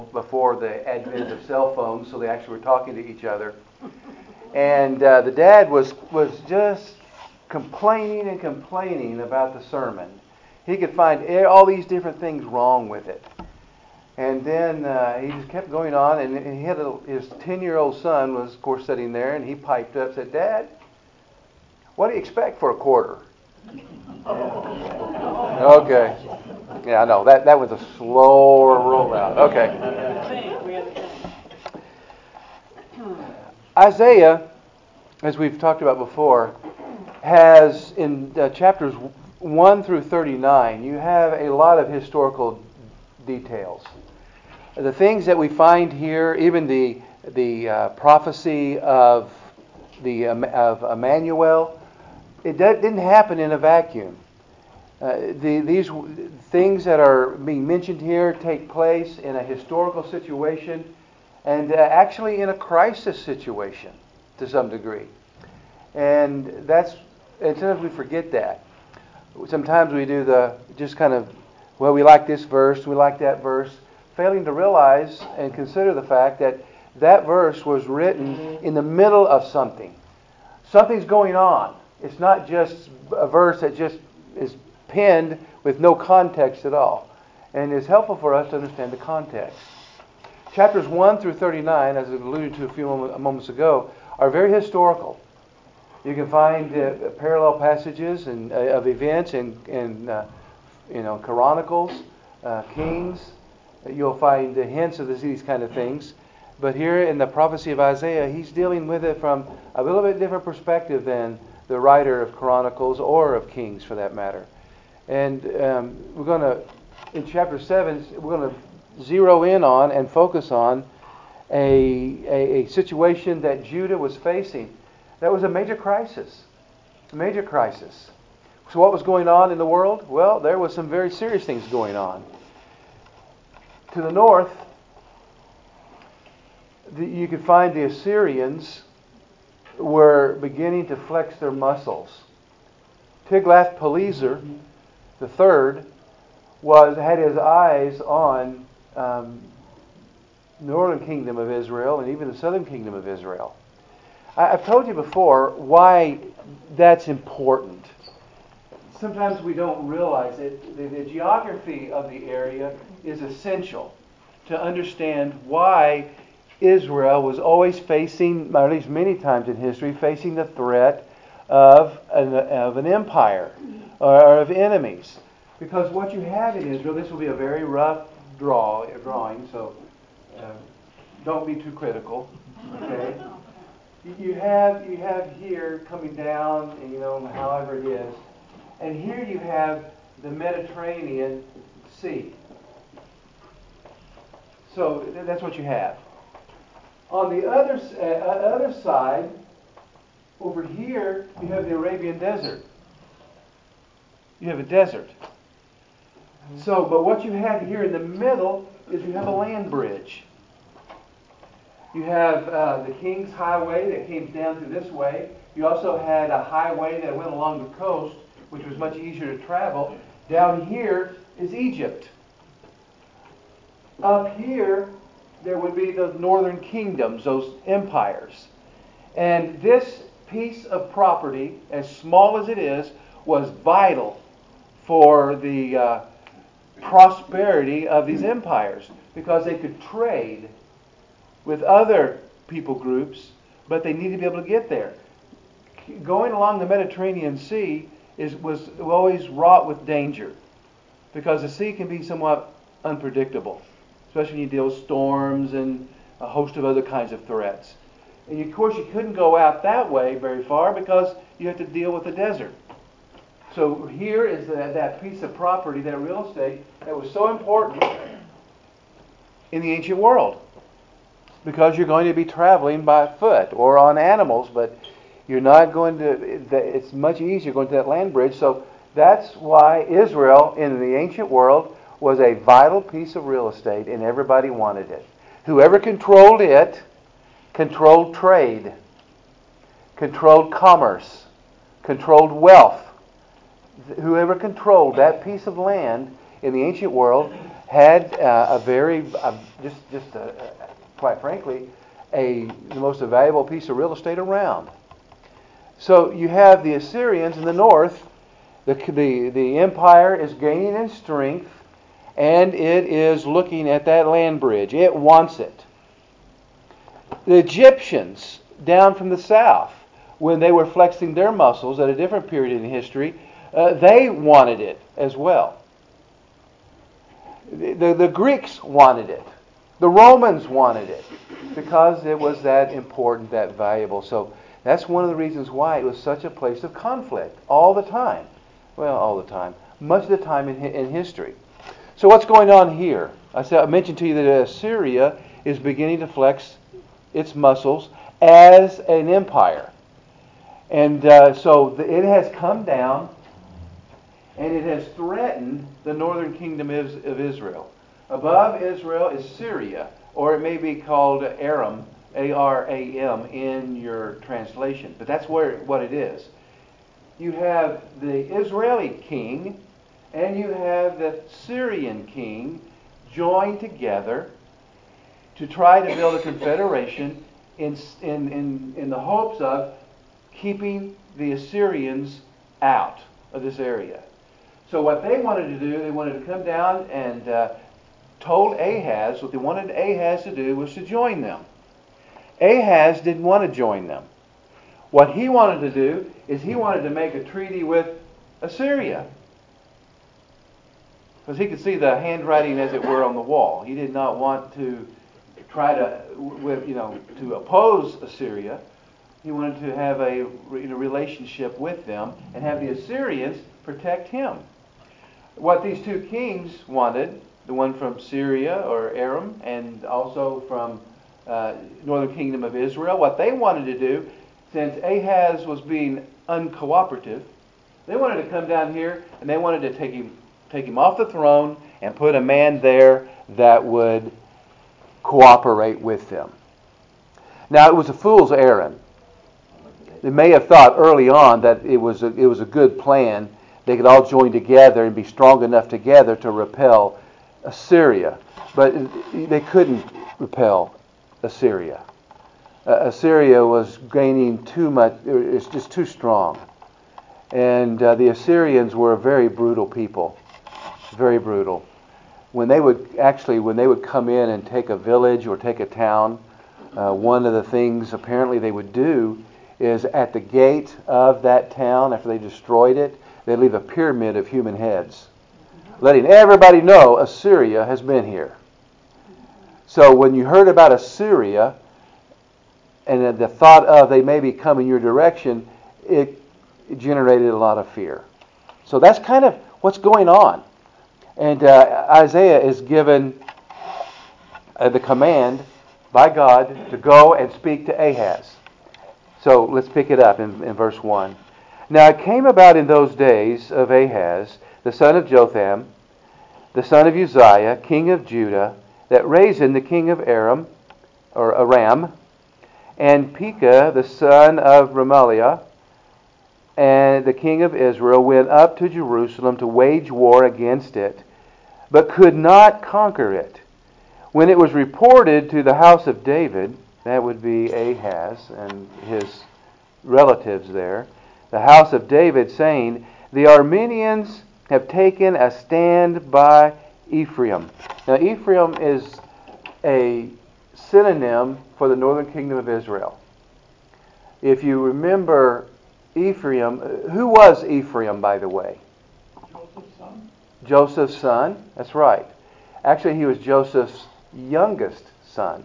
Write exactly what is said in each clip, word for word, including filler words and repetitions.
before the advent of cell phones, so they actually were talking to each other. And uh, the dad was was just complaining and complaining about the sermon. He could find all these different things wrong with it. And then uh, he just kept going on, and he had a, his ten-year-old son was, of course, sitting there, and he piped up, said, "Dad, what do you expect for a quarter?" Okay. Yeah, I know. That, that was a slower rollout. Okay. Isaiah, as we've talked about before, has in uh, chapters one through thirty-nine, you have a lot of historical details. The things that we find here, even the the uh, prophecy of the um, of Emmanuel, it didn't happen in a vacuum. Uh, the, these things that are being mentioned here take place in a historical situation and uh, actually in a crisis situation to some degree. And that's, and sometimes we forget that. Sometimes we do the, just kind of, well, we like this verse, we like that verse, failing to realize and consider the fact that that verse was written in the middle of something. Something's going on. It's not just a verse that just is penned with no context at all. And it's helpful for us to understand the context. Chapters one through thirty-nine, as I alluded to a few moments ago, are very historical. You can find uh, parallel passages and, uh, of events in, in uh, you know, Chronicles, uh, Kings. You'll find uh, hints of this, these kind of things. But here in the prophecy of Isaiah, he's dealing with it from a little bit different perspective than the writer of Chronicles or of Kings, for that matter. And um, we're going to, in chapter seven, we're going to zero in on and focus on a, a, a situation that Judah was facing. That was a major crisis. A major crisis. So what was going on in the world? Well, there was some very serious things going on. To the north, the, you could find the Assyrians were beginning to flex their muscles. Tiglath-Pileser the third was had his eyes on um, the northern kingdom of Israel and even the southern kingdom of Israel. I, I've told you before why that's important. Sometimes we don't realize it. The, the geography of the area is essential to understand why Israel was always facing, or at least many times in history, facing the threat of an, of an empire or of enemies. Because what you have in Israel, this will be a very rough draw, drawing, so uh, don't be too critical. Okay, you have you have here coming down, you know, however it is, and here you have the Mediterranean Sea. So that's what you have. On the other uh, other side, over here, you have the Arabian Desert. You have a desert. So, but what you have here in the middle is you have a land bridge. You have uh, the King's Highway that came down through this way. You also had a highway that went along the coast, which was much easier to travel. Down here is Egypt. Up here, there would be the northern kingdoms, those empires. And this piece of property, as small as it is, was vital for the uh, prosperity of these empires, because they could trade with other people groups, but they needed to be able to get there. Going along the Mediterranean Sea is was always wrought with danger, because the sea can be somewhat unpredictable, especially when you deal with storms and a host of other kinds of threats. And of course, you couldn't go out that way very far because you have to deal with the desert. So here is that, that piece of property, that real estate, that was so important in the ancient world. Because you're going to be traveling by foot or on animals, but you're not going to, it's much easier going to that land bridge. So that's why Israel in the ancient world was a vital piece of real estate, and everybody wanted it. Whoever controlled it controlled trade, controlled commerce, controlled wealth. Whoever controlled that piece of land in the ancient world had uh, a very, uh, just, just uh, quite frankly, a the most valuable piece of real estate around. So you have the Assyrians in the north. The, the, the empire is gaining in strength, and it is looking at that land bridge. It wants it. The Egyptians down from the south, when they were flexing their muscles at a different period in history, uh, they wanted it as well. The, the, the Greeks wanted it. The Romans wanted it because it was that important, that valuable. So that's one of the reasons why it was such a place of conflict all the time. Well, all the time. Much of the time in, in history. So what's going on here? I said I mentioned to you that Assyria is beginning to flex its muscles as an empire. And uh, so the, it has come down and it has threatened the northern kingdom of, of Israel. Above Israel is Syria, or it may be called Aram, A R A M in your translation. But that's where what it is. You have the Israeli king and you have the Syrian king joined together to try to build a confederation in, in, in, in the hopes of keeping the Assyrians out of this area. So what they wanted to do, they wanted to come down and uh, told Ahaz, what they wanted Ahaz to do was to join them. Ahaz didn't want to join them. What he wanted to do is he wanted to make a treaty with Assyria. Because he could see the handwriting, as it were, on the wall. He did not want to try to, you know, to oppose Assyria. He wanted to have a relationship with them and have the Assyrians protect him. What these two kings wanted, the one from Syria or Aram and also from uh, northern kingdom of Israel, what they wanted to do, since Ahaz was being uncooperative, they wanted to come down here and they wanted to take him, take him off the throne and put a man there that would cooperate with them. Now, it was a fool's errand. They may have thought early on that it was a, it was a good plan. They could all join together and be strong enough together to repel Assyria. But they couldn't repel Assyria. Uh, Assyria was gaining too much, it's just too strong. And uh, the Assyrians were a very brutal people. Very brutal. When they would, actually, when they would come in and take a village or take a town, uh, one of the things apparently they would do is at the gate of that town, after they destroyed it, they'd leave a pyramid of human heads, letting everybody know Assyria has been here. So when you heard about Assyria, and the thought of they may be coming your direction, it generated a lot of fear. So that's kind of what's going on. And uh, Isaiah is given uh, the command by God to go and speak to Ahaz. So let's pick it up in, in verse one. Now it came about in those days of Ahaz, the son of Jotham, the son of Uzziah, king of Judah, that Rezin, the king of Aram, or Aram, and Pekah, the son of Remaliah, and the king of Israel, went up to Jerusalem to wage war against it, but could not conquer it. When it was reported to the house of David, that would be Ahaz and his relatives there, the house of David, saying, the Arameans have taken a stand by Ephraim. Now Ephraim is a synonym for the northern kingdom of Israel. If you remember Ephraim, who was Ephraim, by the way? Joseph's son. Joseph's son, that's right. Actually, he was Joseph's youngest son.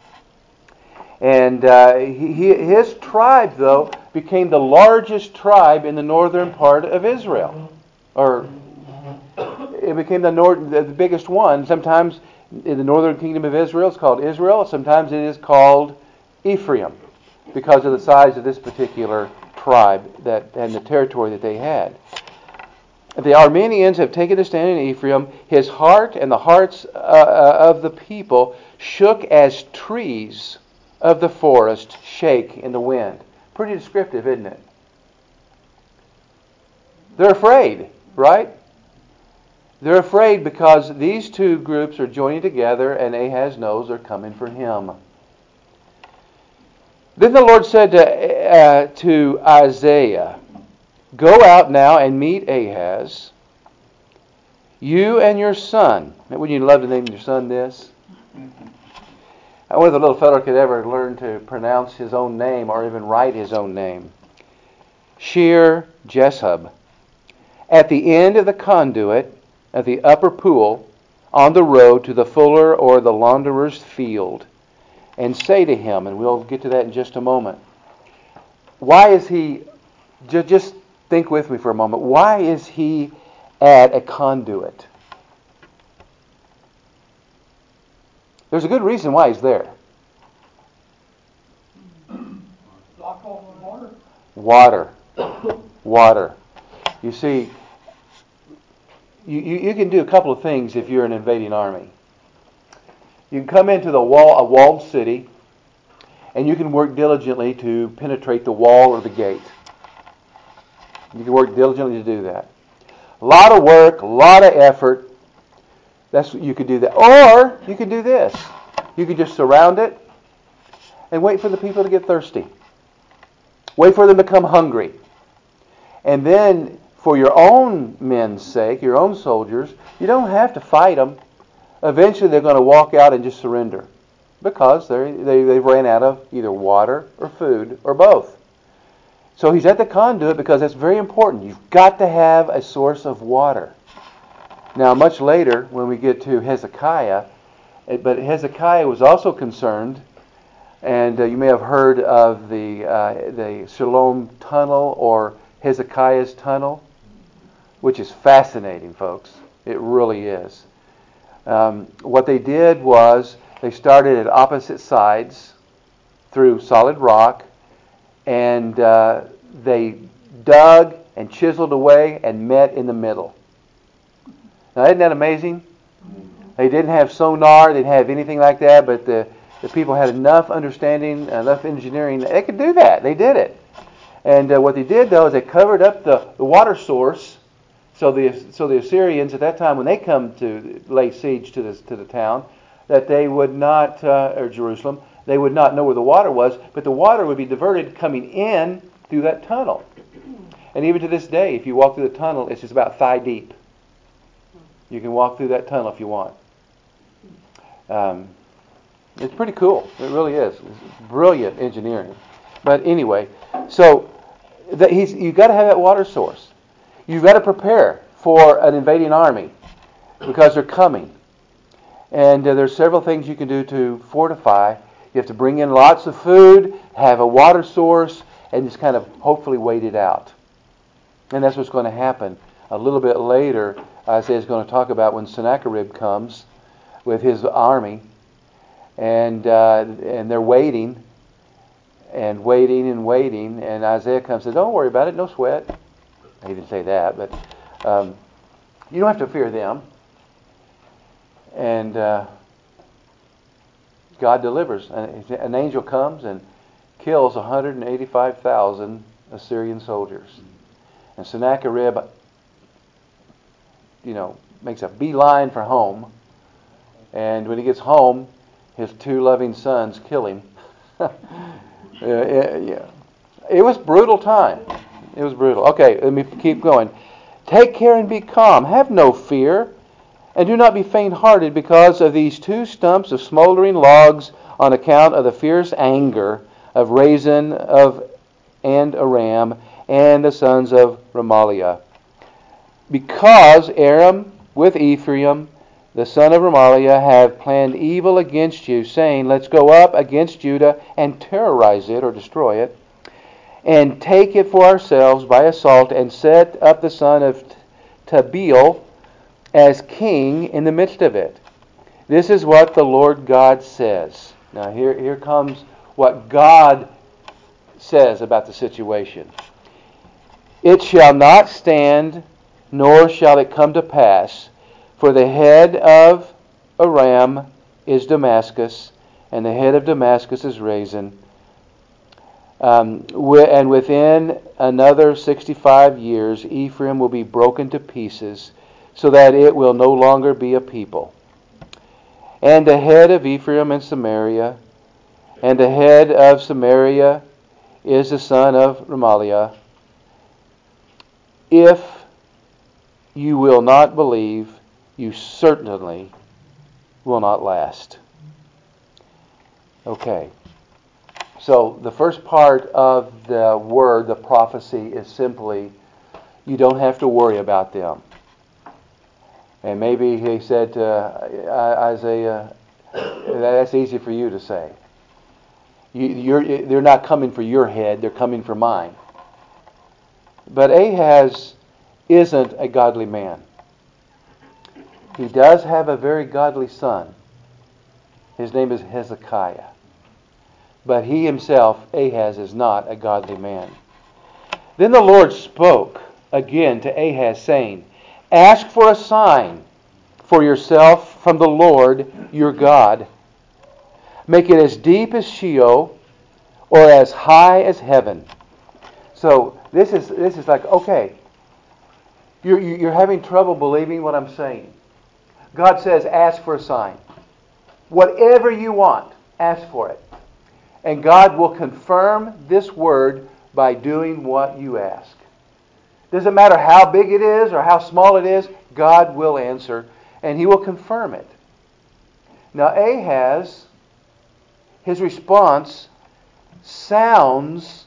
And uh, he, he, his tribe, though, became the largest tribe in the northern part of Israel. Or it became the, nord- the biggest one. Sometimes in the northern kingdom of Israel, it's called Israel. Sometimes it is called Ephraim because of the size of this particular tribe that and the territory that they had. The Arameans have taken a stand in Ephraim. His heart and the hearts uh, of the people shook as trees of the forest shake in the wind. Pretty descriptive, isn't it? They're afraid, right? They're afraid because these two groups are joining together and Ahaz knows they're coming for him. Then the Lord said to, uh, to Isaiah, "Go out now and meet Ahaz, you and your son." Wouldn't you love to name your son this? I wonder if the little fellow could ever learn to pronounce his own name or even write his own name. Shear Jeshub, at the end of the conduit at the upper pool on the road to the fuller or the launderer's field, and say to him, and we'll get to that in just a moment, why is he, just, just think with me for a moment, why is he at a conduit? There's a good reason why he's there. Block off the water. Water. Water. You see, you, you, you can do a couple of things if you're an invading army. You can come into the wall, a walled city, and you can work diligently to penetrate the wall or the gate. You can work diligently to do that. A lot of work, a lot of effort. That's you could do that. Or you could do this. You could just surround it and wait for the people to get thirsty. Wait for them to become hungry. And then, for your own men's sake, your own soldiers, you don't have to fight them. Eventually they're going to walk out and just surrender. Because they they they've ran out of either water or food or both. So he's at the conduit because that's very important. You've got to have a source of water. Now, much later, when we get to Hezekiah, but Hezekiah was also concerned, and uh, you may have heard of the uh, the Shalom Tunnel or Hezekiah's Tunnel, which is fascinating, folks. It really is. Um, what they did was they started at opposite sides through solid rock, and uh, they dug and chiseled away and met in the middle. Now, isn't that amazing? They didn't have sonar, they didn't have anything like that, but the, the people had enough understanding, enough engineering. They could do that. They did it. And uh, what they did, though, is they covered up the, the water source. So the so the Assyrians at that time, when they come to lay siege to this to the town, that they would not, uh, or Jerusalem, they would not know where the water was, but the water would be diverted coming in through that tunnel. And even to this day, if you walk through the tunnel, it's just about thigh deep. You can walk through that tunnel if you want. Um, it's pretty cool. It really is. It's brilliant engineering. But anyway, so that he's you've got to have that water source. You've got to prepare for an invading army because they're coming. And uh, there's several things you can do to fortify. You have to bring in lots of food, have a water source, and just kind of hopefully wait it out. And that's what's going to happen. A little bit later, Isaiah is going to talk about when Sennacherib comes with his army, and uh, and they're waiting, and waiting and waiting, and Isaiah comes and says, "Don't worry about it, no sweat." He didn't say that, but um, you don't have to fear them. And uh, God delivers. An angel comes and kills one hundred eighty-five thousand Assyrian soldiers. And Sennacherib, you know, makes a beeline for home. And when he gets home, his two loving sons kill him. yeah. It was brutal time. It was brutal. Okay, let me keep going. Take care and be calm. Have no fear. And do not be faint-hearted because of these two stumps of smoldering logs on account of the fierce anger of Rezin of and Aram and the sons of Remaliah. Because Aram with Ephraim, the son of Remaliah, have planned evil against you, saying, "Let's go up against Judah and terrorize it," or destroy it, "and take it for ourselves by assault, and set up the son of Tabeel as king in the midst of it. This is what the Lord God says." Now here, here comes what God says about the situation. "It shall not stand, nor shall it come to pass, for the head of Aram is Damascus, and the head of Damascus is Rezin. Um, and within another sixty-five years, Ephraim will be broken to pieces, so that it will no longer be a people. And the head of Ephraim and Samaria, and the head of Samaria is the son of Remaliah. If you will not believe, you certainly will not last. Okay. So the first part of the word, the prophecy, is simply, you don't have to worry about them. And maybe he said to Isaiah, that's easy for you to say. You, you're, they're not coming for your head, they're coming for mine. But Ahaz isn't a godly man. He does have a very godly son. His name is Hezekiah. But he himself, Ahaz, is not a godly man. Then the Lord spoke again to Ahaz, saying, ask for a sign for yourself from the Lord your God. Make it as deep as Sheol or as high as heaven. So this is this is like, okay, you're, you're having trouble believing what I'm saying. God says, ask for a sign. Whatever you want, ask for it. And God will confirm this word by doing what you ask. Doesn't matter how big it is or how small it is, God will answer, and He will confirm it. Now Ahaz, his response sounds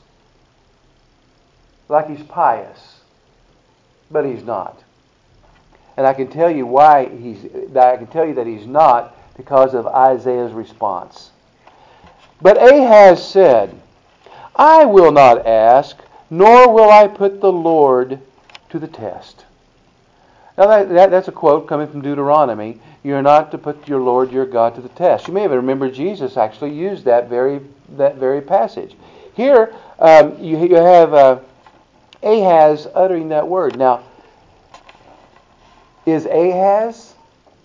like he's pious, but he's not. And I can tell you why he's. I can tell you that he's not because of Isaiah's response. But Ahaz said, I will not ask, nor will I put the Lord to the test. Now that, that, that's a quote coming from Deuteronomy. You're not to put your Lord your God to the test. You may even remember Jesus actually used that very that very passage. Here um, you, you have uh, Ahaz uttering that word. Now, is Ahaz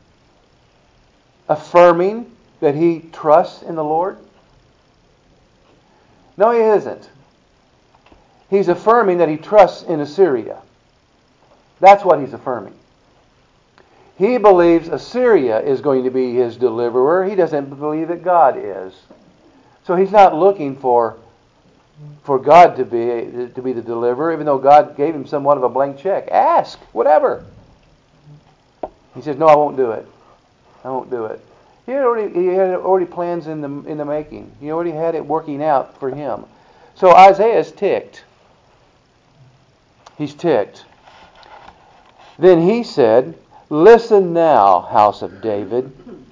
affirming that he trusts in the Lord? No, he isn't. He's affirming that he trusts in Assyria. That's what he's affirming. He believes Assyria is going to be his deliverer. He doesn't believe that God is. So he's not looking for for God to be to be the deliverer, even though God gave him somewhat of a blank check. Ask, whatever. He says, no, I won't do it. I won't do it. He had already, he had already plans in the in the making. He already had it working out for him. So Isaiah is ticked. He's ticked. Then he said, listen now, house of David.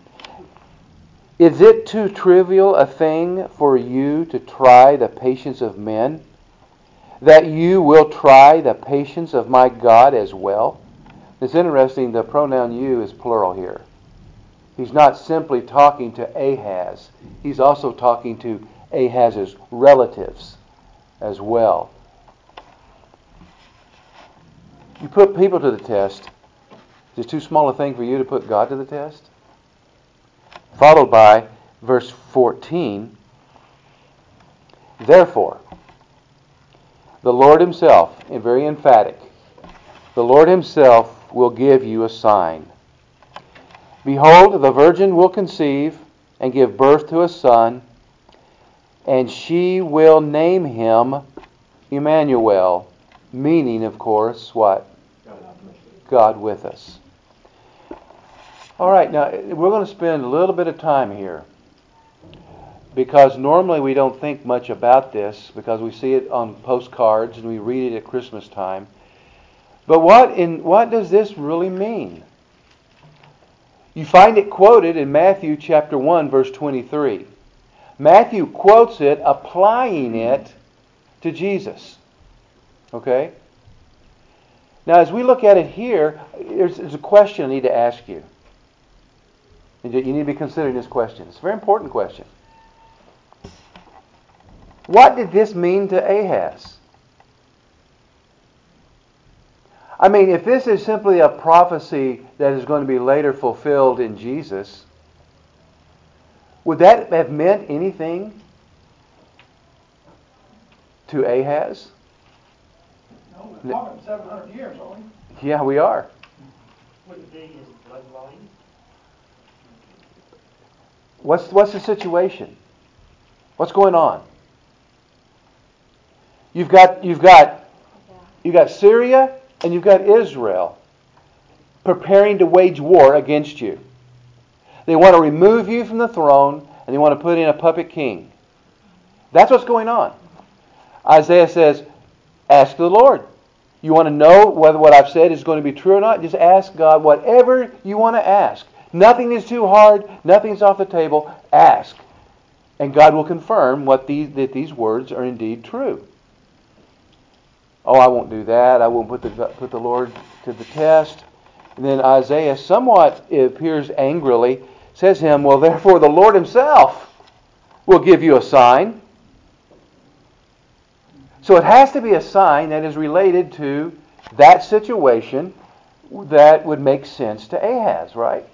Is it too trivial a thing for you to try the patience of men, that you will try the patience of my God as well? It's interesting, the pronoun you is plural here. He's not simply talking to Ahaz. He's also talking to Ahaz's relatives as well. You put people to the test. Is it too small a thing for you to put God to the test? Followed by verse fourteen. Therefore, the Lord Himself, and very emphatic, the Lord Himself will give you a sign. Behold, the virgin will conceive and give birth to a son, and she will name him Emmanuel, meaning, of course, what? God with us. All right, now we're going to spend a little bit of time here, because normally we don't think much about this because we see it on postcards and we read it at Christmas time. But what in what does this really mean? You find it quoted in Matthew chapter one, verse twenty-three. Matthew quotes it, applying it to Jesus. Okay? Now, as we look at it here, there's, there's a question I need to ask you. You need to be considering this question. It's a very important question. What did this mean to Ahaz? I mean, if this is simply a prophecy that is going to be later fulfilled in Jesus, would that have meant anything to Ahaz? No, we're talking seven hundred years, aren't we? Yeah, we are. Would it be his bloodline? What's what's the situation? What's going on? You've got you've got you've got Syria and you've got Israel preparing to wage war against you. They want to remove you from the throne and they want to put in a puppet king. That's what's going on. Isaiah says, ask the Lord. You want to know whether what I've said is going to be true or not? Just ask God whatever you want to ask. Nothing is too hard. Nothing's off the table. Ask. And God will confirm what these, that these words are indeed true. Oh, I won't do that. I won't put the, put the Lord to the test. And then Isaiah, somewhat it appears angrily, says to him, well, therefore the Lord himself will give you a sign. So it has to be a sign that is related to that situation that would make sense to Ahaz, right?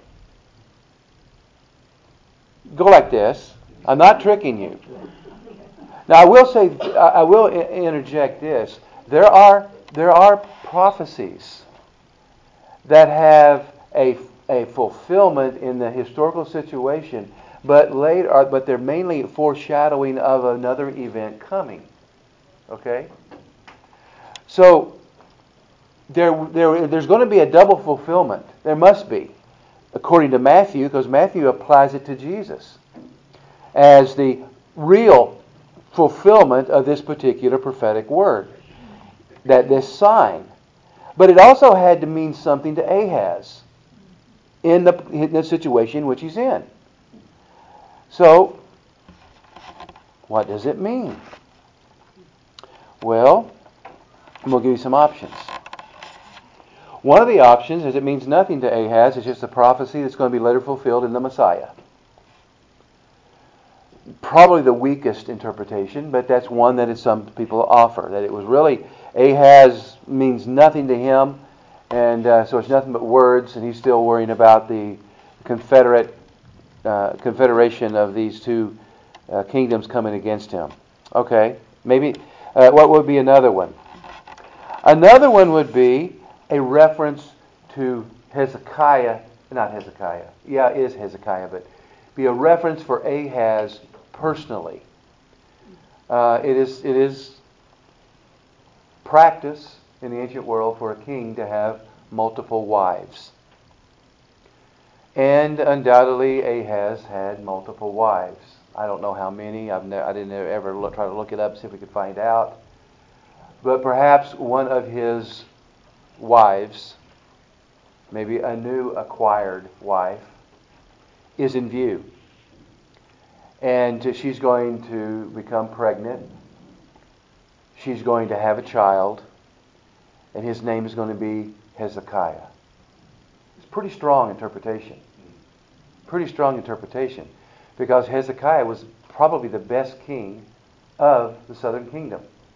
Go like this. I'm not tricking you. Now I will say, I will interject this. There are there are prophecies that have a a fulfillment in the historical situation, but later, but they're mainly foreshadowing of another event coming. Okay? So there, there there's going to be a double fulfillment. There must be, according to Matthew, because Matthew applies it to Jesus as the real fulfillment of this particular prophetic word, that this sign. But it also had to mean something to Ahaz in the, in the situation which he's in. So, what does it mean? Well, I'm going to give you some options. One of the options is it means nothing to Ahaz. It's just a prophecy that's going to be later fulfilled in the Messiah. Probably the weakest interpretation, but that's one that some people offer. That it was really, Ahaz means nothing to him, and uh, so it's nothing but words, and he's still worrying about the confederate uh, confederation of these two uh, kingdoms coming against him. Okay, maybe, uh, what would be another one? Another one would be a reference to Hezekiah, not Hezekiah, yeah, it is Hezekiah, but be a reference for Ahaz personally. Uh, it is it is practice in the ancient world for a king to have multiple wives. And undoubtedly Ahaz had multiple wives. I don't know how many. I've ne- I didn't ever look, try to look it up, see if we could find out. But perhaps one of his wives, maybe a new acquired wife, is in view. And she's going to become pregnant. She's going to have a child. And his name is going to be Hezekiah. It's pretty strong interpretation. Pretty strong interpretation. Because Hezekiah was probably the best king of the southern kingdom.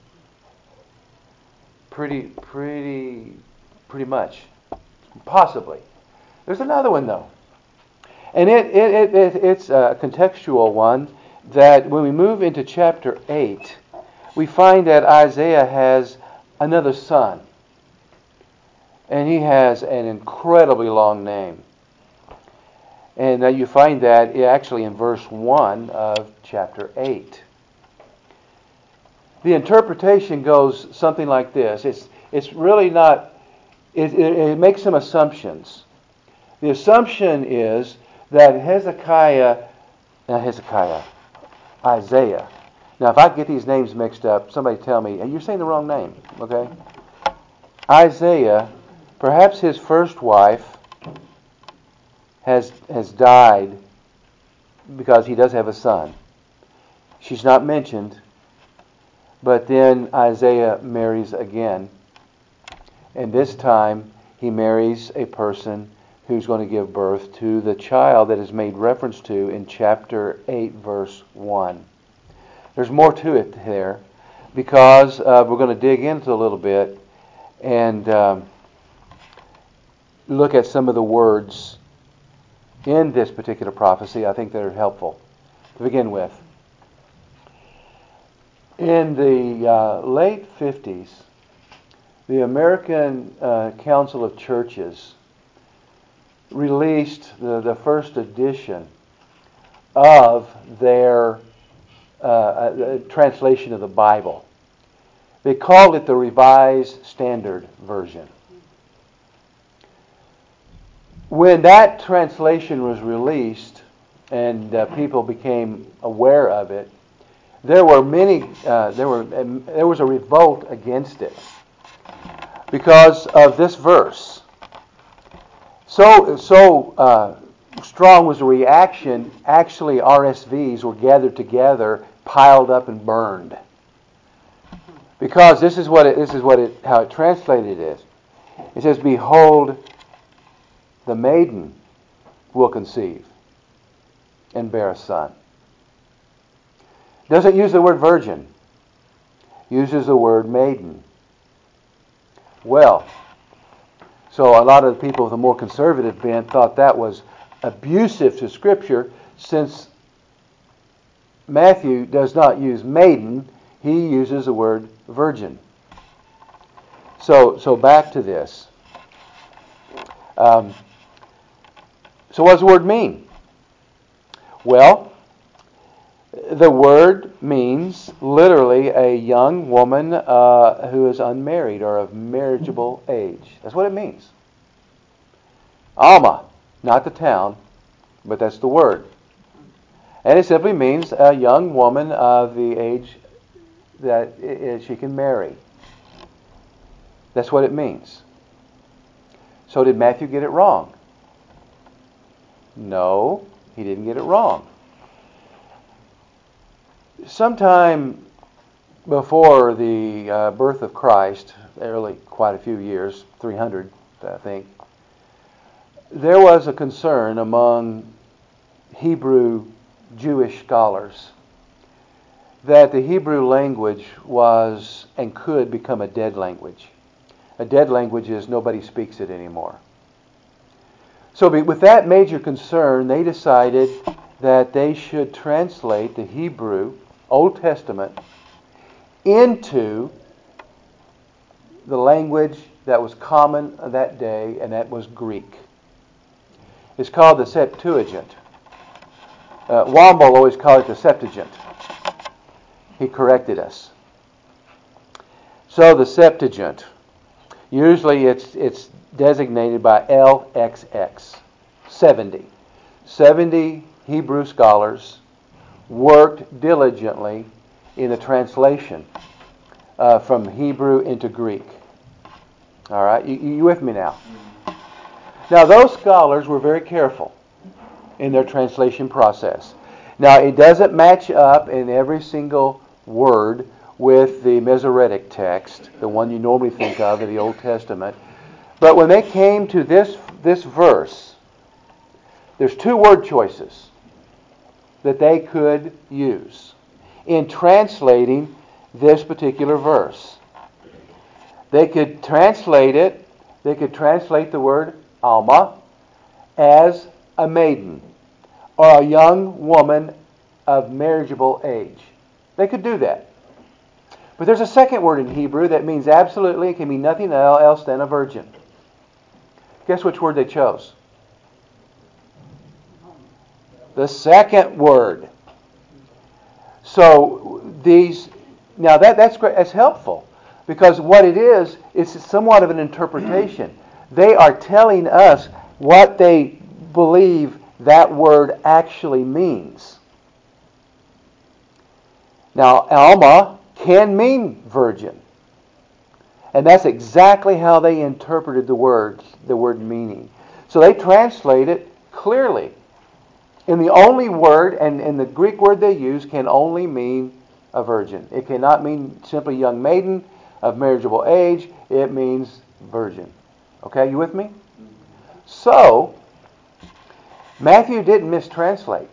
Pretty, pretty, pretty much. Possibly. There's another one though. And it, it, it, it it's a contextual one that when we move into chapter eight, we find that Isaiah has another son. And he has an incredibly long name. And uh, you find that actually in verse one of chapter eight. The interpretation goes something like this. It's it's really not, it, it, it makes some assumptions. The assumption is that Hezekiah, not Hezekiah, Isaiah. Now if I get these names mixed up, somebody tell me, and you're saying the wrong name, okay? Isaiah, perhaps his first wife has has died because he does have a son. She's not mentioned, but then Isaiah marries again. And this time he marries a person who's going to give birth to the child that is made reference to in chapter eight, verse one. There's more to it there because uh, we're going to dig into a little bit and um, look at some of the words in this particular prophecy, I think, that are helpful. To begin with, in the uh, late fifties, the American uh, Council of Churches released the, the first edition of their uh, uh, translation of the Bible. They called it the Revised Standard Version. When that translation was released and uh, people became aware of it, there were many. Uh, there were um, there was a revolt against it because of this verse. So so uh, strong was the reaction. Actually, R S Vs were gathered together, piled up, and burned. Because this is what it, this is what it how it translated is. It says, "Behold, the maiden will conceive and bear a son." Doesn't use the word virgin. Uses the word maiden. Well, so a lot of the people with a more conservative bent thought that was abusive to Scripture, since Matthew does not use maiden, he uses the word virgin. So, so back to this. Um, so what does the word mean? Well, the word means literally a young woman uh, who is unmarried or of marriageable age. That's what it means. Alma, not the town, but that's the word. And it simply means a young woman of the age that she can marry. That's what it means. So did Matthew get it wrong? No, he didn't get it wrong. Sometime before the uh, birth of Christ, early, quite a few years, three hundred, I think, there was a concern among Hebrew Jewish scholars that the Hebrew language was and could become a dead language. A dead language is nobody speaks it anymore. So with that major concern, they decided that they should translate the Hebrew Old Testament into the language that was common that day, and that was Greek. It's called the Septuagint. Uh, Womble always called it the Septuagint. He corrected us. So the Septuagint, usually it's it's designated by L X X, seventy. seventy Hebrew scholars worked diligently in the translation uh, from Hebrew into Greek. All right, you, you with me now? Now, those scholars were very careful in their translation process. Now, it doesn't match up in every single word with the Masoretic text, the one you normally think of in the Old Testament. But when they came to this this verse, there's two word choices that they could use in translating this particular verse. They could translate it, they could translate the word Alma as a maiden or a young woman of marriageable age. They could do that. But there's a second word in Hebrew that means absolutely, it can mean nothing else than a virgin. Guess which word they chose? The second word. So these, now that that's great, that's helpful, because what it is, it's somewhat of an interpretation. They are telling us what they believe that word actually means. Now, Alma can mean virgin, and that's exactly how they interpreted the word, the word meaning. So they translate it clearly. And the only word, and, and the Greek word they use, can only mean a virgin. It cannot mean simply young maiden of marriageable age. It means virgin. Okay, you with me? So, Matthew didn't mistranslate.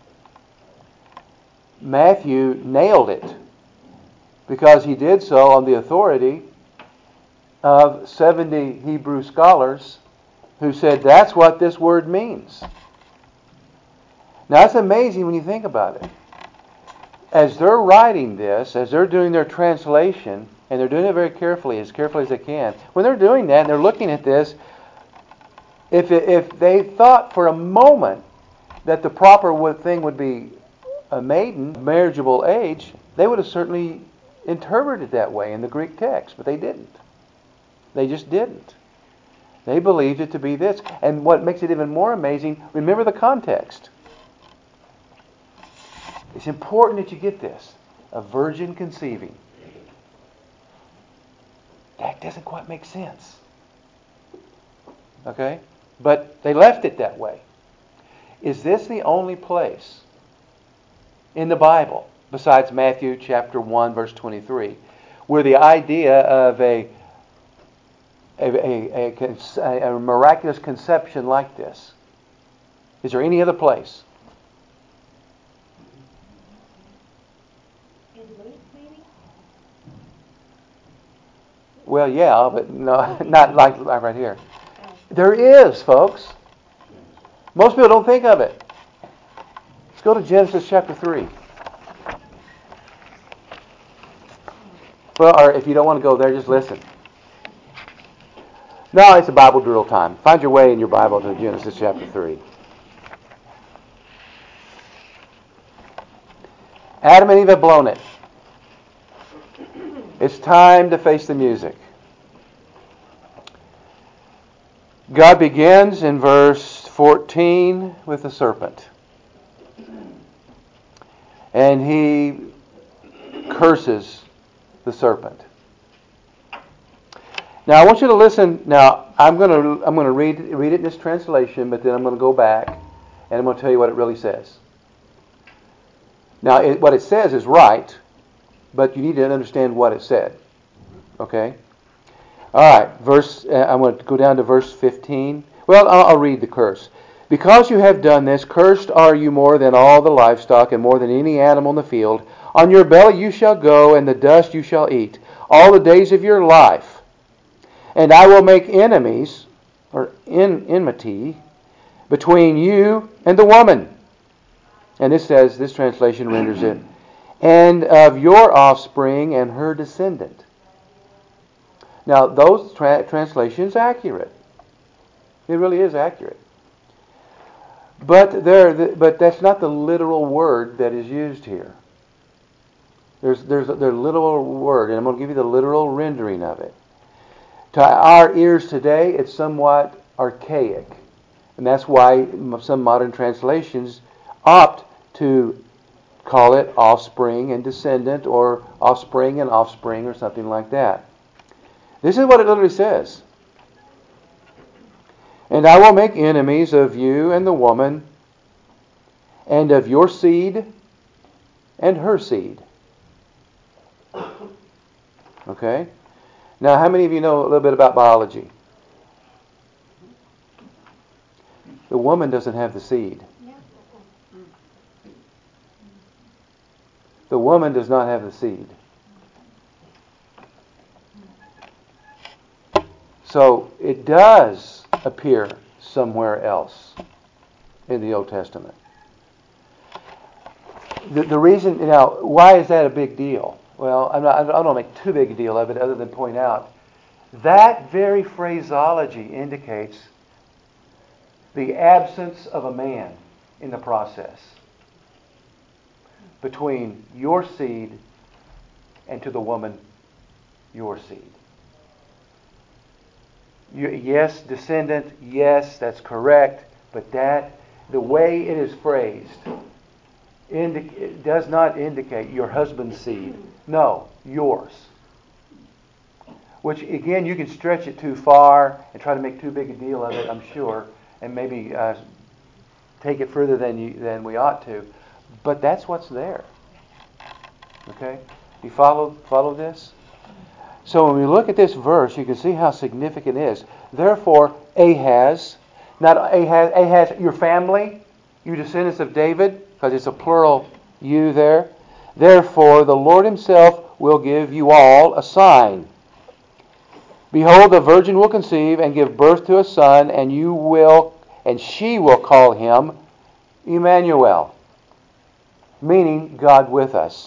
Matthew nailed it, because he did so on the authority of seventy Hebrew scholars who said that's what this word means. Now, that's amazing when you think about it. As they're writing this, as they're doing their translation, and they're doing it very carefully, as carefully as they can, when they're doing that and they're looking at this, If it, if they thought for a moment that the proper would, thing would be a maiden, marriageable age, they would have certainly interpreted it that way in the Greek text, but they didn't. They just didn't. They believed it to be this. And what makes it even more amazing, remember the context. It's important that you get this. A virgin conceiving. That doesn't quite make sense. Okay? But they left it that way. Is this the only place in the Bible, besides Matthew chapter one, verse twenty-three, where the idea of a a, a, a, a miraculous conception like this? Is there any other place? Well, yeah, but no, not like, like right here. There is, folks. Most people don't think of it. Let's go to Genesis chapter three. Well, or if you don't want to go there, just listen. No, it's a Bible drill time. Find your way in your Bible to Genesis chapter three. Adam and Eve have blown it. It's time to face the music. God begins in verse fourteen with the serpent. And he curses the serpent. Now I want you to listen. Now I'm going to I'm going to read read it in this translation, but then I'm going to go back and I'm going to tell you what it really says. Now it, what it says is right, but you need to understand what it said. Okay? All right, verse. Uh, I'm going to go down to verse fifteen. Well, I'll, I'll read the curse. Because you have done this, cursed are you more than all the livestock and more than any animal in the field. On your belly you shall go, and the dust you shall eat all the days of your life. And I will make enemies, or en- enmity, between you and the woman. And this says, this translation renders it, and of your offspring and her descendant. Now, those tra- translations are accurate. It really is accurate. But there, but that's not the literal word that is used here. There's there's a there's a literal word, and I'm going to give you the literal rendering of it. To our ears today, it's somewhat archaic, and that's why some modern translations opt to call it offspring and descendant, or offspring and offspring, or something like that. This is what it literally says. And I will make enemies of you and the woman, and of your seed and her seed. Okay? Now, how many of you know a little bit about biology? The woman doesn't have the seed. The woman does not have the seed. So it does appear somewhere else in the Old Testament. The, the reason, you know, why is that a big deal? Well, I'm not, I don't make too big a deal of it other than point out that very phraseology indicates the absence of a man in the process between your seed and to the woman, your seed. You, yes, descendant, yes, that's correct, but that, the way it is phrased, indic- it does not indicate your husband's seed. No, yours. Which, again, you can stretch it too far and try to make too big a deal of it, I'm sure, and maybe uh, take it further than you, than we ought to. But that's what's there. Okay? You follow follow this? So when we look at this verse, you can see how significant it is. Therefore, Ahaz, not Ahaz, Ahaz, your family, you descendants of David, because it's a plural you there. Therefore, the Lord himself will give you all a sign. Behold, the virgin will conceive and give birth to a son, and you will, and she will call him Emmanuel, meaning God with us.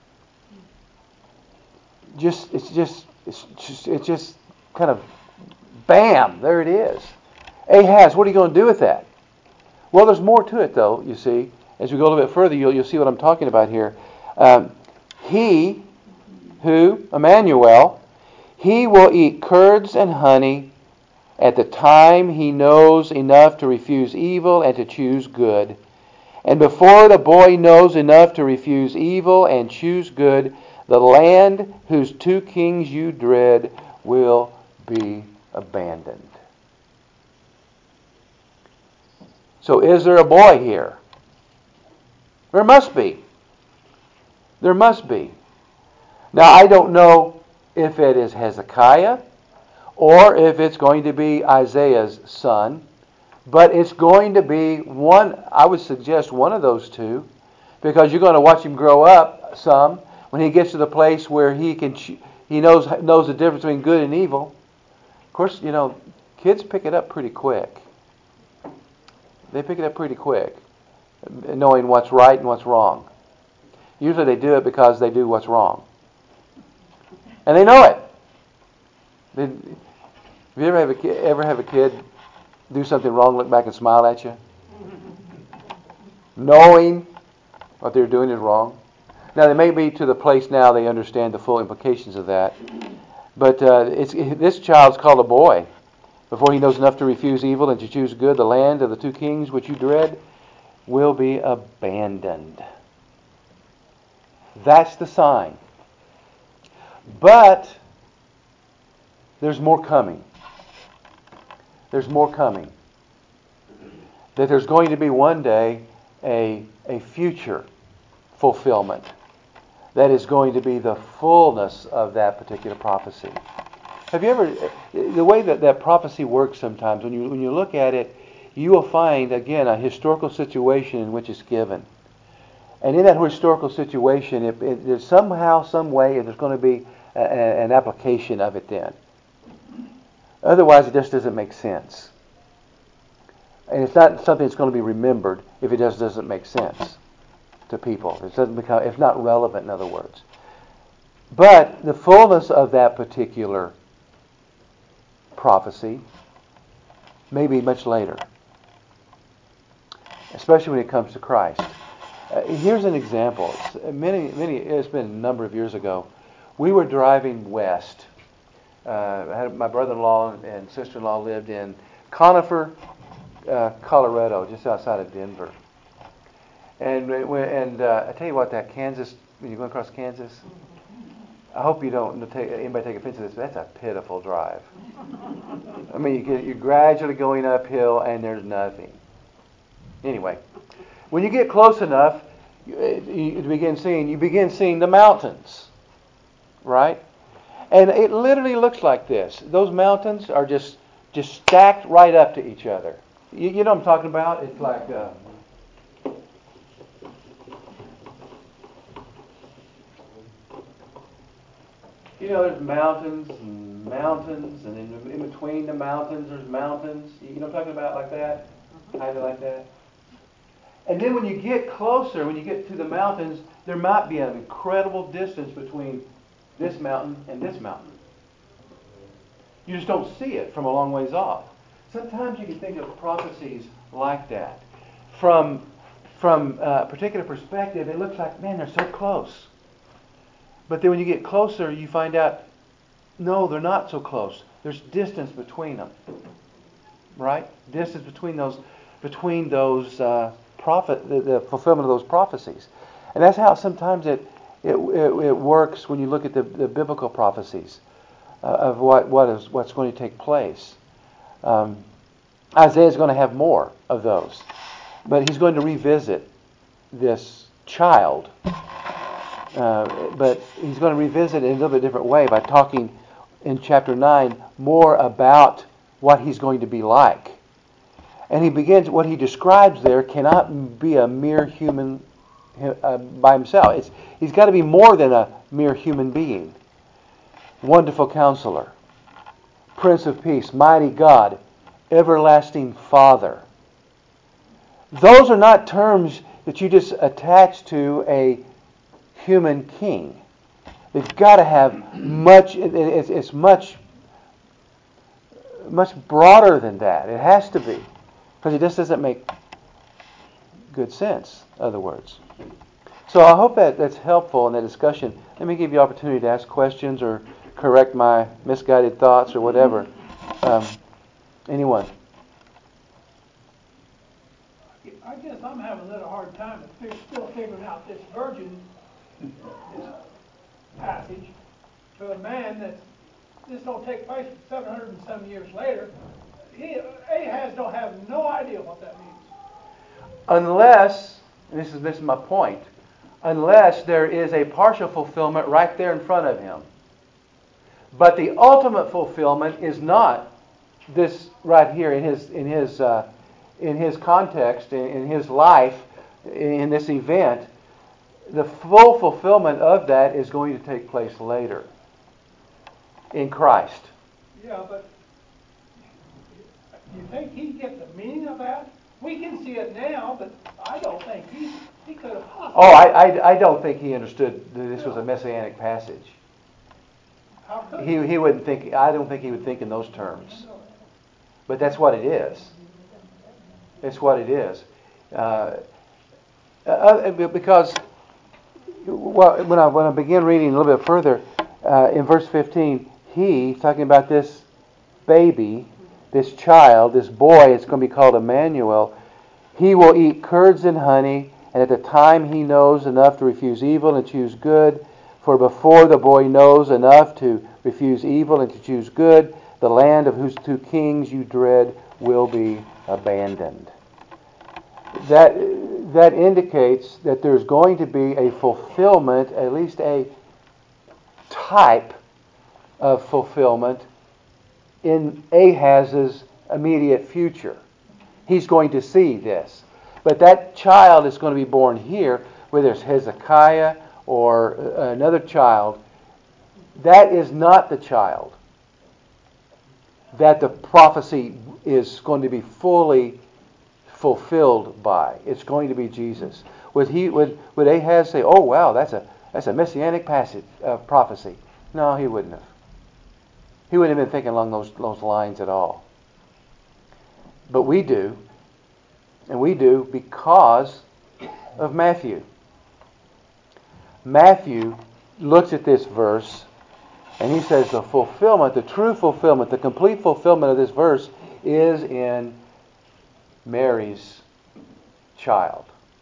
Just it's just it's just it's just kind of Bam! There it is. Ahaz, what are you going to do with that? Well, there's more to it, though, you see. As we go a little bit further, you'll, you'll see what I'm talking about here. Um, he, who, Emmanuel, he will eat curds and honey at the time he knows enough to refuse evil and to choose good. And before the boy knows enough to refuse evil and choose good, the land whose two kings you dread will be abandoned. So is there a boy here? There must be. There must be. Now, I don't know if it is Hezekiah or if it's going to be Isaiah's son, but it's going to be one, I would suggest one of those two, because you're going to watch him grow up some when he gets to the place where he can he knows knows the difference between good and evil. Of course, you know, kids pick it up pretty quick. They pick it up pretty quick, knowing what's right and what's wrong. Usually they do it because they do what's wrong. And they know it. They, have you ever have a kid, ever have a kid do something wrong, look back and smile at you? Knowing what they're doing is wrong. Now, they may be to the place now they understand the full implications of that. But uh, it's, this child's called a boy. Before he knows enough to refuse evil and to choose good, the land of the two kings which you dread will be abandoned. That's the sign. But there's more coming. There's more coming. That there's going to be one day a, a future fulfillment that is going to be the fullness of that particular prophecy. Have you ever, the way that that prophecy works sometimes, when you when you look at it, you will find, again, a historical situation in which it's given. And in that historical situation, it, it, there's somehow, some way, there's going to be a, a, an application of it then. Otherwise, it just doesn't make sense. And it's not something that's going to be remembered if it just doesn't make sense to people. It doesn't become, it's not relevant, in other words. But the fullness of that particular prophecy may be much later, especially when it comes to Christ. Uh, here's an example. It's many, many. It's been a number of years ago. We were driving west. Uh, I had my brother-in-law and sister-in-law lived in Conifer, uh, Colorado, just outside of Denver. And and uh, I tell you what, that Kansas, when you're going across Kansas, I hope you don't take anybody take offense to this, but that's a pitiful drive. I mean, you get, you're gradually going uphill, and there's nothing. Anyway, when you get close enough, you, you begin seeing you begin seeing the mountains, right? And it literally looks like this. Those mountains are just just stacked right up to each other. You, you know what I'm talking about? It's like. Uh, You know, there's mountains and mountains, and in, in between the mountains, there's mountains. You know what I'm talking about, like that? Kind of like that. And then when you get closer, when you get to the mountains, there might be an incredible distance between this mountain and this mountain. You just don't see it from a long ways off. Sometimes you can think of prophecies like that. From, from a particular perspective, it looks like, man, they're so close. But then when you get closer, you find out, no, they're not so close. There's distance between them, right? Distance between those, between those uh, prophet, the, the fulfillment of those prophecies, and that's how sometimes it it, it, it works when you look at the, the biblical prophecies uh, of what what is what's going to take place. Um, Isaiah is going to have more of those, but he's going to revisit this child. Uh, but he's going to revisit it in a little bit different way by talking in chapter nine more about what he's going to be like. And he begins, what he describes there cannot be a mere human uh, by himself. It's, he's got to be more than a mere human being. Wonderful Counselor, Prince of Peace, Mighty God, Everlasting Father. Those are not terms that you just attach to a human king. They've got to have much, it's, it's much much broader than that. It has to be. Because it just doesn't make good sense, in other words. So I hope that that's helpful in the discussion. Let me give you opportunity to ask questions or correct my misguided thoughts or whatever. Um, anyone? I guess I'm having a little hard time of fi- still figuring out this virgin, this passage, to a man that this don't take place seven hundred and some years later. He, Ahaz don't have no idea what that means. Unless, and this is this is my point, unless there is a partial fulfillment right there in front of him. But the ultimate fulfillment is not this right here in his in his uh, in his context, in, in his life, in this event. The full fulfillment of that is going to take place later in Christ. Yeah, but you think he'd get the meaning of that? We can see it now, but I don't think he he could have possibly. Oh, I, I, I don't think he understood that this was a messianic passage. How could He he wouldn't think. I don't think he would think in those terms. But that's what it is. It's what it is. Uh, uh, because well, when I when I begin reading a little bit further, uh, in verse fifteen, he talking about this baby, this child, this boy. It's going to be called Emmanuel. He will eat curds and honey, and at the time he knows enough to refuse evil and choose good. For before the boy knows enough to refuse evil and to choose good, the land of whose two kings you dread will be abandoned. That that indicates that there's going to be a fulfillment, at least a type of fulfillment in Ahaz's immediate future. He's going to see this. But that child is going to be born here, whether it's Hezekiah or another child. That is not the child that the prophecy is going to be fully fulfilled by. It's going to be Jesus. Would he? Would would Ahaz say, "Oh wow, that's a that's a messianic passage uh, prophecy"? No, he wouldn't have. He wouldn't have been thinking along those those lines at all. But we do, and we do because of Matthew. Matthew looks at this verse and he says the fulfillment, the true fulfillment, the complete fulfillment of this verse is in Mary's child.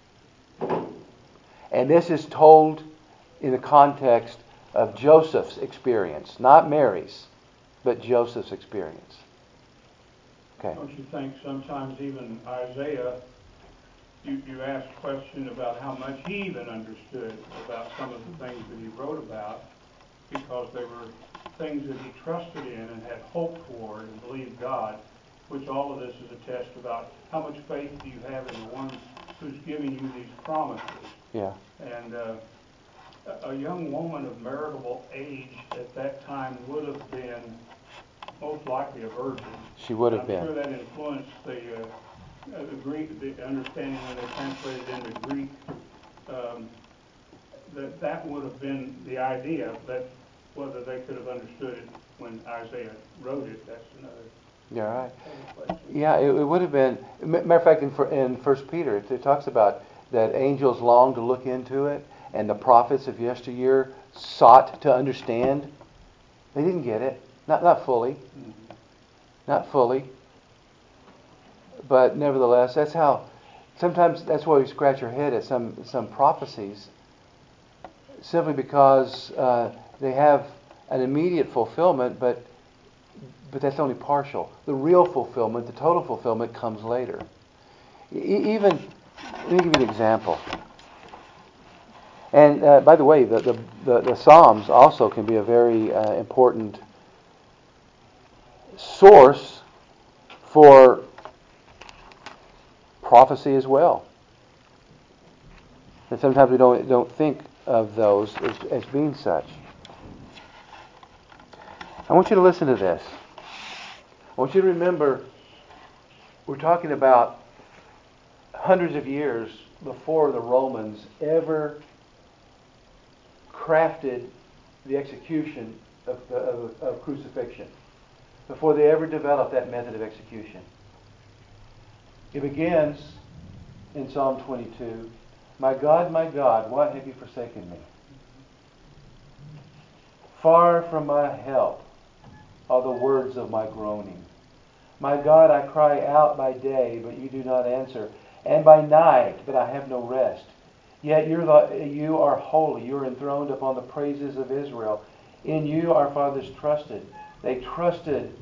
And this is told in the context of Joseph's experience, not Mary's, but Joseph's experience. Okay. Don't you think sometimes even Isaiah, you, you ask a question about how much he even understood about some of the things that he wrote about, because they were things that he trusted in and had hope for and believed God, which all of this is a test about how much faith do you have in the one who's giving you these promises. Yeah. And uh, a a young woman of marriageable age at that time would have been most likely a virgin. She would have I'm been. sure that influenced the, uh, uh, the Greek, the understanding when they translated into Greek, um, that that would have been the idea, but whether they could have understood it when Isaiah wrote it, that's another, You're right. another question. Yeah, it, it would have been. Matter of fact, in, in First Peter, it, it talks about that angels long to look into it, and the prophets of yesteryear sought to understand. They didn't get it, not not fully, Mm-hmm. not fully. But nevertheless, that's how. Sometimes that's why we scratch our head at some some prophecies, simply because uh, they have an immediate fulfillment, but but that's only partial. The real fulfillment, the total fulfillment, comes later. E- even, let me give you an example. And uh, by the way, the, the, the, the Psalms also can be a very uh, important source for prophecy as well. And sometimes we don't don't think of those as, as being such. I want you to listen to this. I want you to remember we're talking about hundreds of years before the Romans ever crafted the execution of, of, of crucifixion. before they ever developed that method of execution. It begins in Psalm twenty-two, "My God, my God, why have you forsaken me? Far from my help are the words of my groaning. My God, I cry out by day, but you do not answer, and by night, but I have no rest. Yet you're the, you are holy. You are enthroned upon the praises of Israel. In you our fathers trusted. They trusted,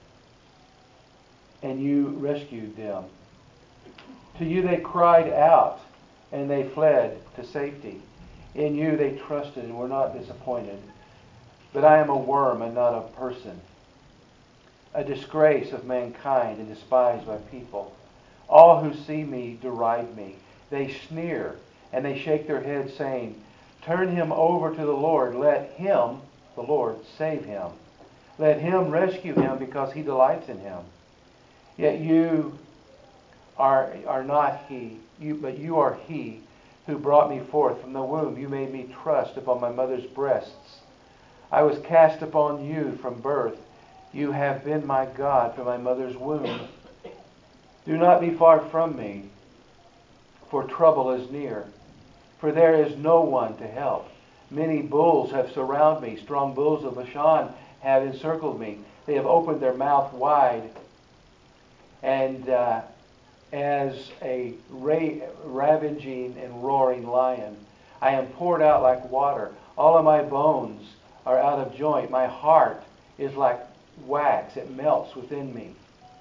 and you rescued them. To you they cried out, and they fled to safety. In you they trusted and were not disappointed. But I am a worm and not a person, a disgrace of mankind and despised by people. All who see me deride me. They sneer and they shake their heads, saying, turn him over to the Lord. Let him, the Lord, save him. Let him rescue him, because he delights in him. Yet you are, are not he, you, but you are he who brought me forth from the womb. You made me trust upon my mother's breasts. I was cast upon you from birth. You have been my God from my mother's womb. Do not be far from me, for trouble is near. For there is no one to help. Many bulls have surrounded me. Strong bulls of Bashan have encircled me. They have opened their mouth wide, and uh, as a ra- ravaging and roaring lion. I am poured out like water. All of my bones are out of joint. My heart is like wax. It melts within me.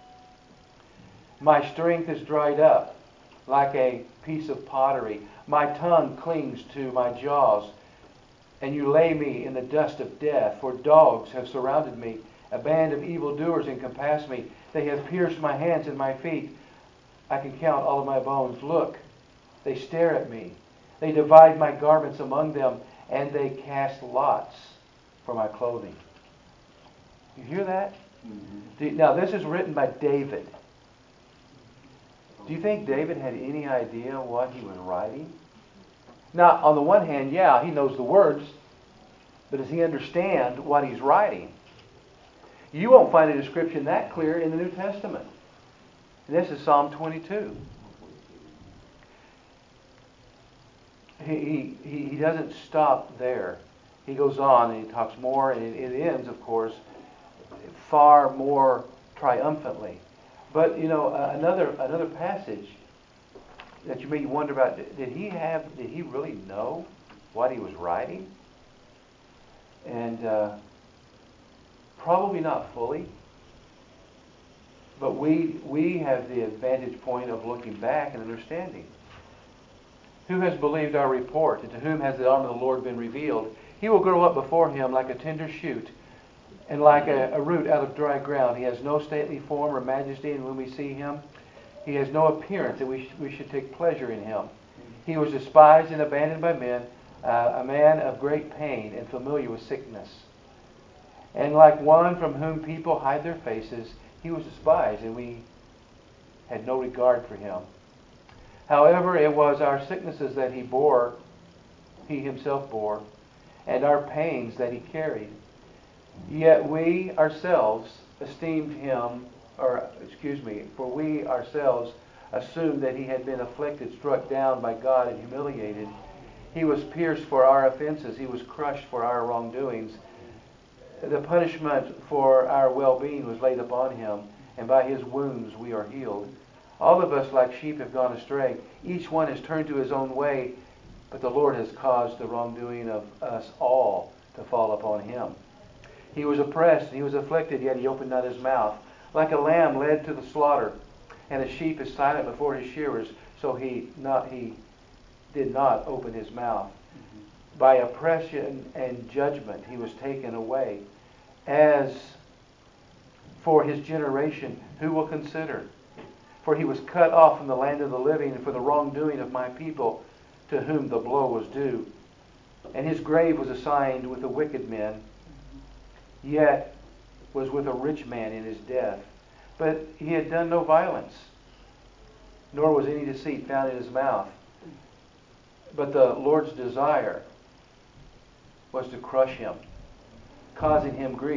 My strength is dried up like a piece of pottery. My tongue clings to my jaws, and you lay me in the dust of death. For dogs have surrounded me. A band of evildoers encompass me. They have pierced my hands and my feet. I can count all of my bones. Look, they stare at me. They divide my garments among them, and they cast lots for my clothing. You hear that? Mm-hmm. Now, this is written by David. Do you think David had any idea what he was writing? Now, on the one hand, yeah, he knows the words, but does he understand what he's writing? You won't find a description that clear in the New Testament. This is Psalm twenty-two. He, he, he doesn't stop there. He goes on and he talks more, and it, it ends, of course, far more triumphantly. But, you know, uh, another another passage that you may wonder about, did he have, did he really know what he was writing? And uh, probably not fully. But we we have the advantage point of looking back and understanding. Who has believed our report, and to whom has the arm of the Lord been revealed? He will grow up before him like a tender shoot, and like a, a root out of dry ground. He has no stately form or majesty, and when we see him, he has no appearance that we, sh- we should take pleasure in him. He was despised and abandoned by men, uh, a man of great pain and familiar with sickness. And like one from whom people hide their faces, he was despised, and we had no regard for him. However, it was our sicknesses that he bore, he himself bore, and our pains that he carried. Yet we ourselves esteemed him, or excuse me, for we ourselves assumed that he had been afflicted, struck down by God, and humiliated. He was pierced for our offenses. He was crushed for our wrongdoings. The punishment for our well-being was laid upon him, and by his wounds we are healed. All of us like sheep have gone astray. Each one has turned to his own way, but the Lord has caused the wrongdoing of us all to fall upon him. He was oppressed, he was afflicted, yet he opened not his mouth. Like a lamb led to the slaughter, and a sheep is silent before his shearers, so he not he did not open his mouth. By oppression and judgment he was taken away. As for his generation, who will consider? For he was cut off from the land of the living, and for the wrongdoing of my people, to whom the blow was due. And his grave was assigned with the wicked men, yet was with a rich man in his death. But he had done no violence, nor was any deceit found in his mouth. But the Lord's desire was to crush him, causing him grief.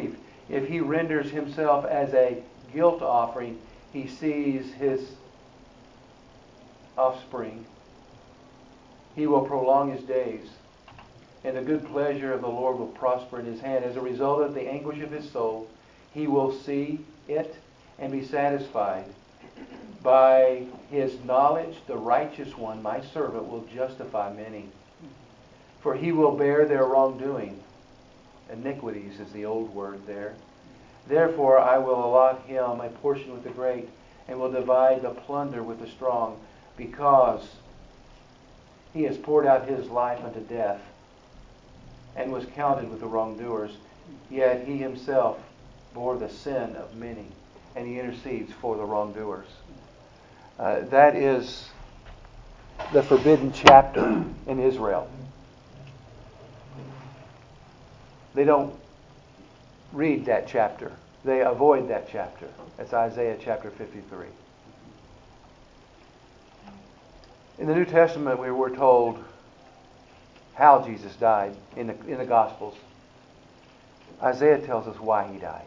If he renders himself as a guilt offering, he sees his offspring. He will prolong his days, and the good pleasure of the Lord will prosper in his hand. As a result of the anguish of his soul, he will see it and be satisfied. By his knowledge, the righteous one, my servant, will justify many. For he will bear their wrongdoing. Iniquities is the old word there. Therefore I will allot him a portion with the great, and will divide the plunder with the strong, because he has poured out his life unto death, and was counted with the wrongdoers. Yet he himself bore the sin of many, and he intercedes for the wrongdoers. Uh, that is the forbidden chapter in Israel. They don't read that chapter. They avoid that chapter. That's Isaiah chapter fifty-three. In the New Testament, we were told how Jesus died in the, in the Gospels. Isaiah tells us why he died.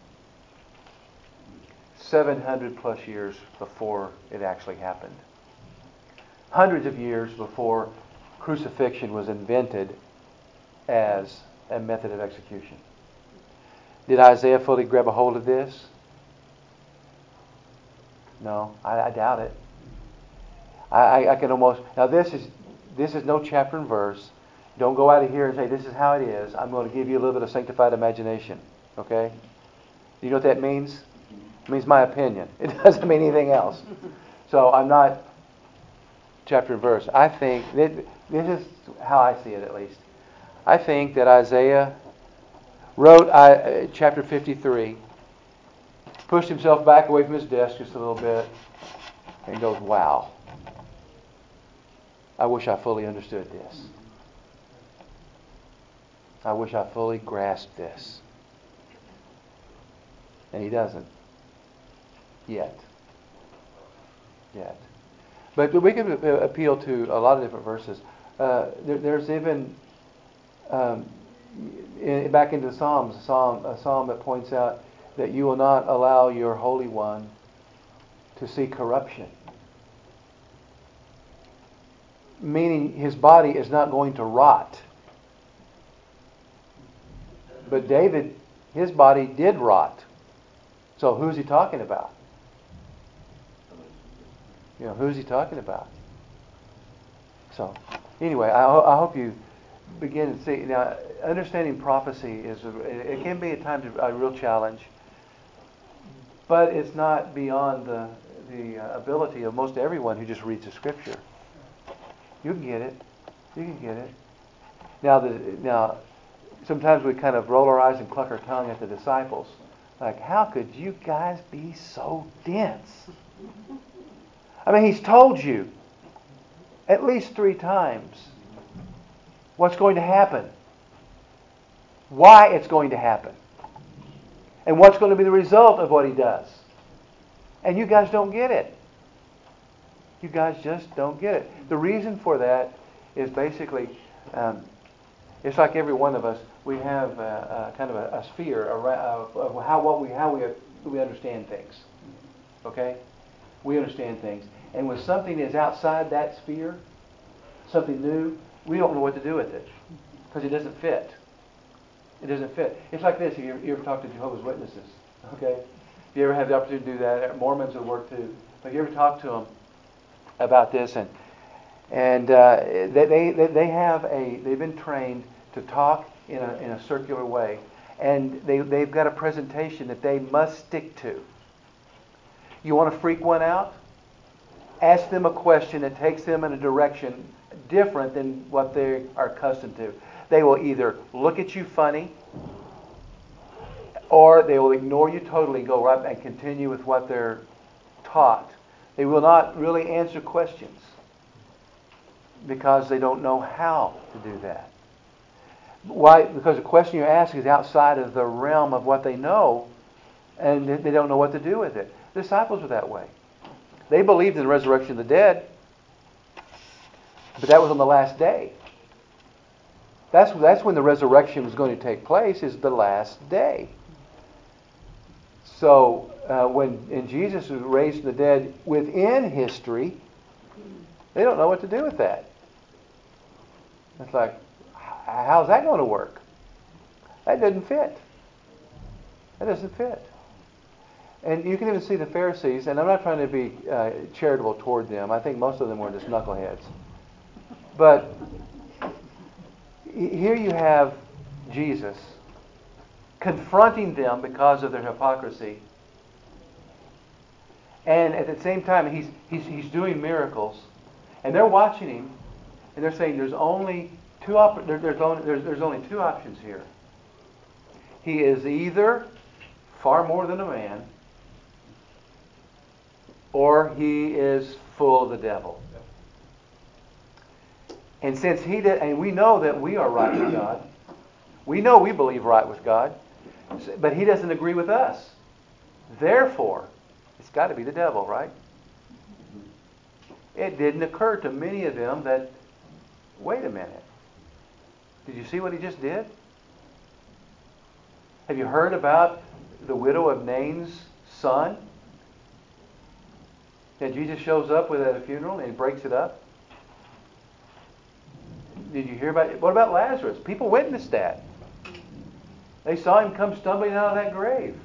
seven hundred plus years before it actually happened. Hundreds of years before crucifixion was invented as a method of execution. Did Isaiah fully grab a hold of this? No, I, I doubt it. I, I, I can almost... Now this is this is no chapter and verse. Don't go out of here and say, this is how it is. I'm going to give you a little bit of sanctified imagination. Okay? You know what that means? It means my opinion. It doesn't mean anything else. So I'm not chapter and verse. I think, that, this is how I see it at least. I think that Isaiah wrote uh, chapter fifty-three, pushed himself back away from his desk just a little bit, and goes, wow, I wish I fully understood this. I wish I fully grasped this. And he doesn't. Yet. Yet. But we can appeal to a lot of different verses. Uh, there, there's even, um, in, back into the Psalms, a psalm, a psalm that points out that you will not allow your Holy One to see corruption. Meaning his body is not going to rot. But David, his body did rot. So who's he talking about? You know, who's he talking about? So, anyway, I, I hope you begin to see. Now, understanding prophecy is a, it can be at times a real challenge, but it's not beyond the the ability of most everyone who just reads the Scripture. You can get it. You can get it. Now, the now. Sometimes we kind of roll our eyes and cluck our tongue at the disciples. Like, how could you guys be so dense? I mean, he's told you at least three times what's going to happen, why it's going to happen, and what's going to be the result of what he does. And you guys don't get it. You guys just don't get it. The reason for that is basically... Um, It's like every one of us, we have a, a kind of a, a sphere of, of how what we how we we understand things. Okay, we understand things, and when something is outside that sphere, something new, we don't know what to do with it because it doesn't fit. It doesn't fit. It's like this. You ever, you ever talk to Jehovah's Witnesses? Okay, if you ever have the opportunity to do that, Mormons will work too. But you ever talk to them about this and. And uh, they, they they have a they've been trained to talk in a in a circular way, and they they've got a presentation that they must stick to. You want to freak one out? Ask them a question that takes them in a direction different than what they are accustomed to. They will either look at you funny, or they will ignore you totally, go right and continue with what they're taught. They will not really answer questions, because they don't know how to do that. Why? Because the question you ask is outside of the realm of what they know, and they don't know what to do with it. The disciples were that way. They believed in the resurrection of the dead, but that was on the last day. That's that's when the resurrection was going to take place, is the last day. So uh, when and Jesus was raised from the dead within history, they don't know what to do with that. It's like, how's that going to work? That doesn't fit. That doesn't fit. And you can even see the Pharisees, and I'm not trying to be uh, charitable toward them. I think most of them were just knuckleheads. But here you have Jesus confronting them because of their hypocrisy. And at the same time, he's, he's, he's doing miracles. And they're watching him, and they're saying there's only two op- there, there's, only, there's, there's only two options here. He is either far more than a man, or he is full of the devil. And since he did, and we know that we are right with God, we know we believe right with God, but he doesn't agree with us. Therefore, it's got to be the devil, right? It didn't occur to many of them that, wait a minute, did you see what he just did? Have you heard about the widow of Nain's son? That Jesus shows up with at a funeral and he breaks it up? Did you hear about it? What about Lazarus? People witnessed that. They saw him come stumbling out of that grave.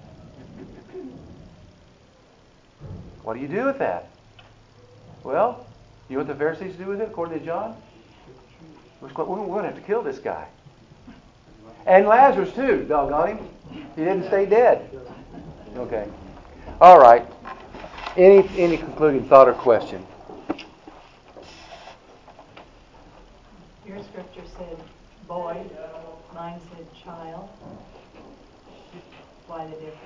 What do you do with that? Well, you know what the Pharisees do with it, according to John? We're going to have to kill this guy. And Lazarus too, doggone him. He didn't stay dead. Okay. All right. Any any concluding thought or question? Your scripture said boy, mine said child. Why the difference?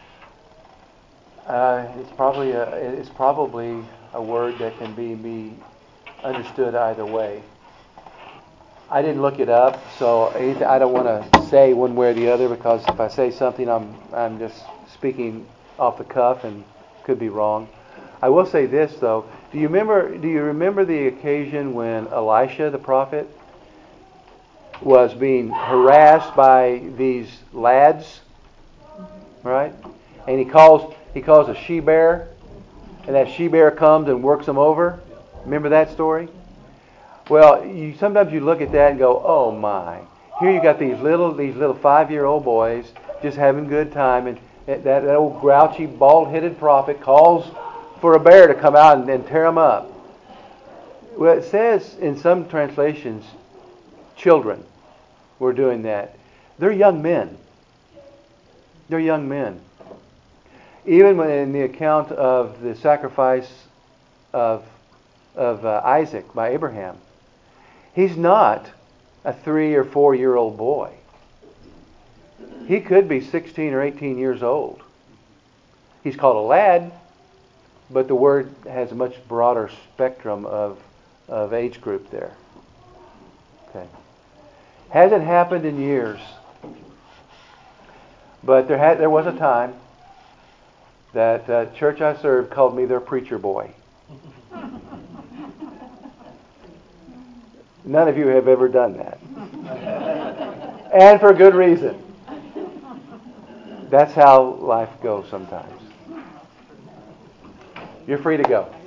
Uh, it's probably a it's probably a word that can be be understood either way. I didn't look it up, so I don't want to say one way or the other, because if I say something, I'm I'm just speaking off the cuff and could be wrong. I will say this though: Do you remember? Do you remember the occasion when Elisha the prophet was being harassed by these lads, right? And he calls he calls a she bear, and that she bear comes and works him over. Remember that story? Well, you sometimes you look at that and go, "Oh my!" Here you got these little these little five-year-old boys just having a good time, and that, that old grouchy, bald-headed prophet calls for a bear to come out and, and tear them up. Well, it says in some translations, children were doing that. They're young men. They're young men. Even when in the account of the sacrifice of of uh, Isaac by Abraham, he's not a three or four year old boy. He could be sixteen or eighteen years old. He's called a lad, but the word has a much broader spectrum of of age group there. Okay, hasn't happened in years, but there had there was a time that uh, church I served called me their preacher boy. None of you have ever done that. And for good reason. That's how life goes sometimes. You're free to go.